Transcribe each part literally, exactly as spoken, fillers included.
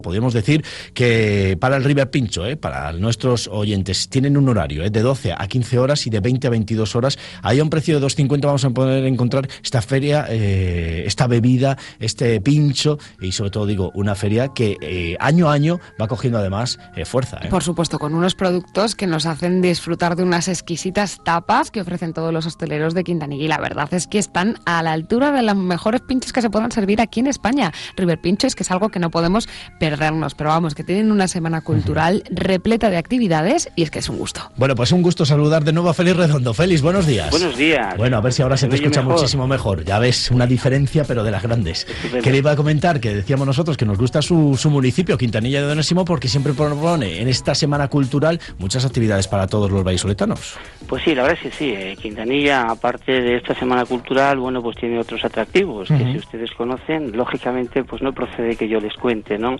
Podemos decir que para el River Pincho, ¿eh? para nuestros oyentes, tienen un horario ¿eh? de doce a quince horas y de veinte a veintidós horas. Ahí a un precio de dos cincuenta vamos a poder encontrar esta feria, eh, esta bebida, este pincho y sobre todo digo, una feria que eh, año a año va cogiendo además eh, fuerza. ¿eh? Por supuesto, con unos productos que nos hacen disfrutar de unas exquisitas tapas que ofrecen todos los hosteleros de Quintanilla y la verdad es que están a la altura de los mejores pinchos que se puedan servir aquí en España. River Pincho es que es algo que no podemos perder. Perdernos, pero vamos, que tienen una semana cultural uh-huh. repleta de actividades y es que es un gusto. Bueno, pues un gusto saludar de nuevo a Félix Redondo. Félix, buenos días. Buenos días. Bueno, a ver si ahora se te escucha mejor. muchísimo mejor. Ya ves, una diferencia, pero de las grandes. Estupendo. Que le iba a comentar, que decíamos nosotros que nos gusta su, su municipio, Quintanilla de Onésimo, porque siempre propone en esta semana cultural muchas actividades para todos los vallisoletanos. Pues sí, la verdad es que sí. Eh, Quintanilla, aparte de esta semana cultural, bueno, pues tiene otros atractivos uh-huh. que si ustedes conocen, lógicamente, pues no procede que yo les cuente, ¿no?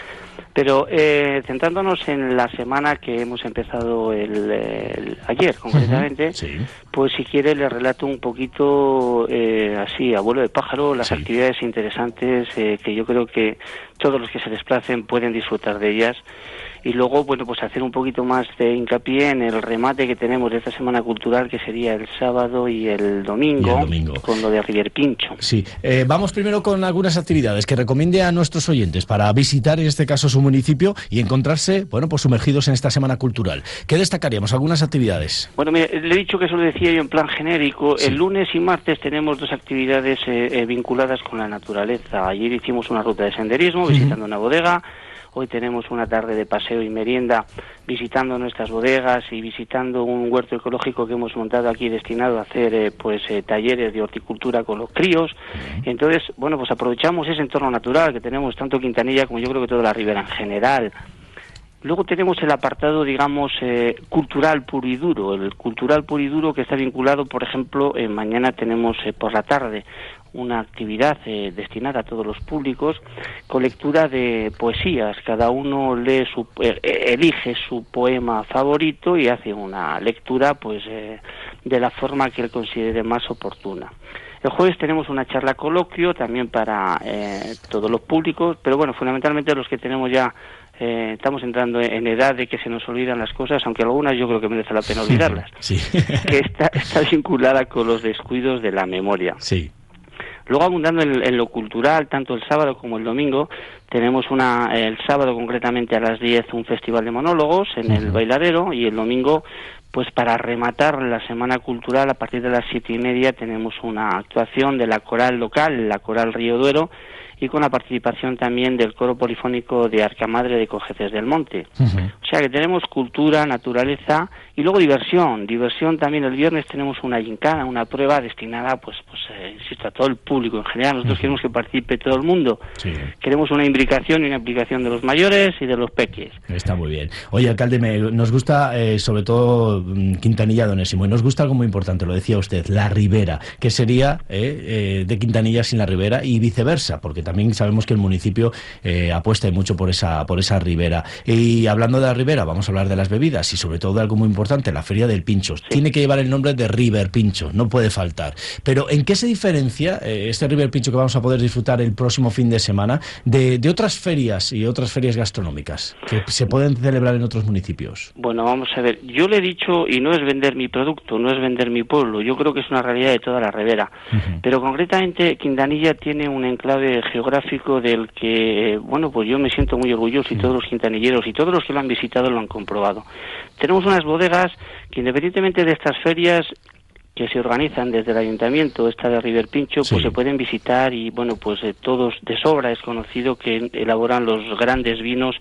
Pero eh, centrándonos en la semana que hemos empezado el, el ayer, concretamente, uh-huh, sí. pues si quiere le relato un poquito eh, así, a vuelo de pájaro, las sí. actividades interesantes eh, que yo creo que todos los que se desplacen pueden disfrutar de ellas. Y luego, bueno, pues hacer un poquito más de hincapié en el remate que tenemos de esta semana cultural, que sería el sábado y el domingo, y el domingo. con lo de River Pincho. Sí, eh, vamos primero con algunas actividades que recomiende a nuestros oyentes para visitar, en este caso, su municipio y encontrarse, bueno, pues sumergidos en esta semana cultural. ¿Qué destacaríamos? ¿Algunas actividades? Bueno, mire, le he dicho que eso lo decía yo en plan genérico. Sí. El lunes y martes tenemos dos actividades eh, eh, vinculadas con la naturaleza. Ayer hicimos una ruta de senderismo, visitando uh-huh. una bodega. Hoy tenemos una tarde de paseo y merienda visitando nuestras bodegas y visitando un huerto ecológico que hemos montado aquí destinado a hacer eh, pues eh, talleres de horticultura con los críos. Entonces, bueno, pues aprovechamos ese entorno natural que tenemos tanto Quintanilla como yo creo que toda la Ribera en general. Luego tenemos el apartado, digamos, eh, cultural puro y duro. El cultural puro y duro que está vinculado, por ejemplo, eh, mañana tenemos eh, por la tarde una actividad eh, destinada a todos los públicos con lectura de poesías. Cada uno lee su, eh, elige su poema favorito y hace una lectura pues eh, de la forma que él considere más oportuna. El jueves tenemos una charla coloquio también para eh, todos los públicos, pero bueno, fundamentalmente los que tenemos ya Eh, estamos entrando en edad de que se nos olvidan las cosas, aunque algunas yo creo que merece la pena olvidarlas. Sí. Que está, está vinculada con los descuidos de la memoria. Sí. Luego, abundando en, en lo cultural, tanto el sábado como el domingo, tenemos una el sábado concretamente a las diez un festival de monólogos en uh-huh. el Bailadero, y el domingo, pues para rematar la semana cultural, a partir de las siete y media tenemos una actuación de la coral local, la coral Río Duero, y con la participación también del coro polifónico de Arcamadre de Cojeces del Monte. Uh-huh. O sea que tenemos cultura, naturaleza y luego diversión. Diversión también el viernes tenemos una gincana, una prueba destinada, pues, pues eh, insisto, a todo el público en general. Nosotros uh-huh. queremos que participe todo el mundo. Sí. Queremos una imbricación y una implicación de los mayores y de los peques. Está muy bien. Oye, alcalde, me, nos gusta eh, sobre todo Quintanilla de Onésimo, y nos gusta algo muy importante, lo decía usted, la Ribera, que sería eh, eh, de Quintanilla sin la Ribera y viceversa, porque también sabemos que el municipio eh, apuesta mucho por esa por esa ribera. Y hablando de la ribera, vamos a hablar de las bebidas y sobre todo de algo muy importante, la Feria del Pincho. Sí. Tiene que llevar el nombre de River Pincho, no puede faltar. Pero ¿en qué se diferencia eh, este River Pincho que vamos a poder disfrutar el próximo fin de semana de, de otras ferias y otras ferias gastronómicas que se pueden celebrar en otros municipios? Bueno, vamos a ver. Yo le he dicho, y no es vender mi producto, no es vender mi pueblo, yo creo que es una realidad de toda la Ribera. Uh-huh. Pero concretamente Quintanilla tiene un enclave geográfico del que, bueno, pues yo me siento muy orgulloso, y todos los quintanilleros y todos los que lo han visitado lo han comprobado. Tenemos unas bodegas que, independientemente de estas ferias que se organizan desde el ayuntamiento, esta de River Pincho, sí. pues se pueden visitar y, bueno, pues eh, todos de sobra es conocido que elaboran los grandes vinos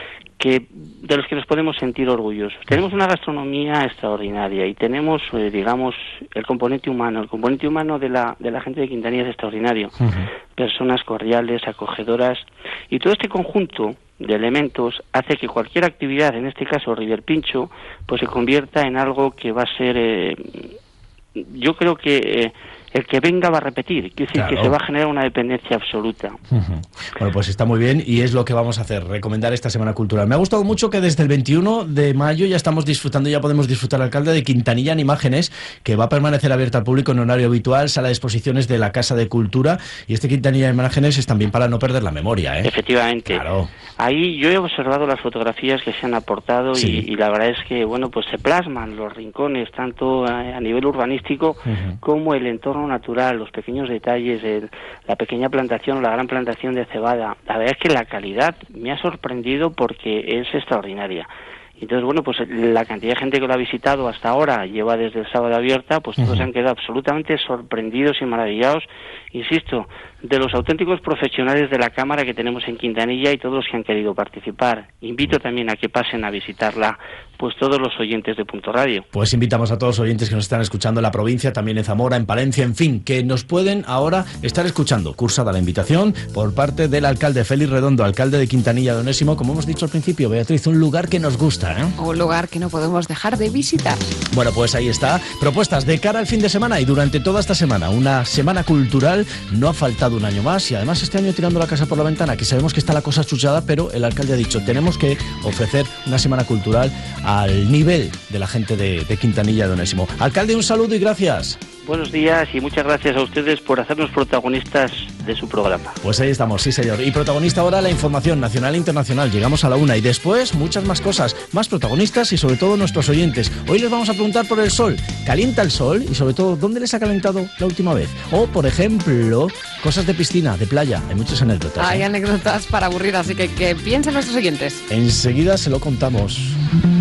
que de los que nos podemos sentir orgullosos. Tenemos una gastronomía extraordinaria y tenemos, eh, digamos, el componente humano. El componente humano de la de la gente de Quintanilla es extraordinario. Uh-huh. Personas cordiales, acogedoras, y todo este conjunto de elementos hace que cualquier actividad, en este caso River Pincho, pues se convierta en algo que va a ser, eh, yo creo que eh, el que venga va a repetir, quiere decir Claro. que se va a generar una dependencia absoluta. Uh-huh. Bueno, pues está muy bien y es lo que vamos a hacer, recomendar esta Semana Cultural. Me ha gustado mucho que desde el veintiuno de mayo ya estamos disfrutando, ya podemos disfrutar, alcalde, de Quintanilla en Imágenes, que va a permanecer abierta al público en horario habitual, sala de exposiciones de la Casa de Cultura, y este Quintanilla en Imágenes es también para no perder la memoria, ¿eh? Efectivamente. Claro. Ahí yo he observado las fotografías que se han aportado Sí. y, y la verdad es que, bueno, pues se plasman los rincones, tanto a, a nivel urbanístico Uh-huh. como el entorno natural, los pequeños detalles, el, la pequeña plantación, la gran plantación de cebada. La verdad es que la calidad me ha sorprendido porque es extraordinaria. Entonces, bueno, pues la cantidad de gente que lo ha visitado hasta ahora, lleva desde el sábado abierta, pues todos Uh-huh. se han quedado absolutamente sorprendidos y maravillados, insisto, de los auténticos profesionales de la Cámara que tenemos en Quintanilla y todos los que han querido participar. Invito también a que pasen a visitarla, pues todos los oyentes de Punto Radio. Pues invitamos a todos los oyentes que nos están escuchando en la provincia, también en Zamora, en Palencia, en fin, que nos pueden ahora estar escuchando. Cursada la invitación por parte del alcalde Félix Redondo, alcalde de Quintanilla de Onésimo, como hemos dicho al principio, Beatriz, un lugar que nos gusta, ¿eh? Un lugar que no podemos dejar de visitar. Bueno, pues ahí está. Propuestas de cara al fin de semana y durante toda esta semana. Una semana cultural, no ha faltado un año más y además este año tirando la casa por la ventana, que sabemos que está la cosa chuchada, pero el alcalde ha dicho, tenemos que ofrecer una semana cultural al nivel de la gente de, de Quintanilla de Onésimo. Alcalde, un saludo y gracias. Buenos días y muchas gracias a ustedes por hacernos protagonistas de su programa. Pues ahí estamos, sí señor. Y protagonista ahora la información nacional e internacional. Llegamos a la una y después muchas más cosas, más protagonistas y sobre todo nuestros oyentes. Hoy les vamos a preguntar por el sol. ¿Calienta el sol? Y sobre todo, ¿dónde les ha calentado la última vez? O, por ejemplo, cosas de piscina, de playa. Hay muchas anécdotas. Hay ¿eh? anécdotas para aburrir, así que que piensen nuestros oyentes. Enseguida se lo contamos.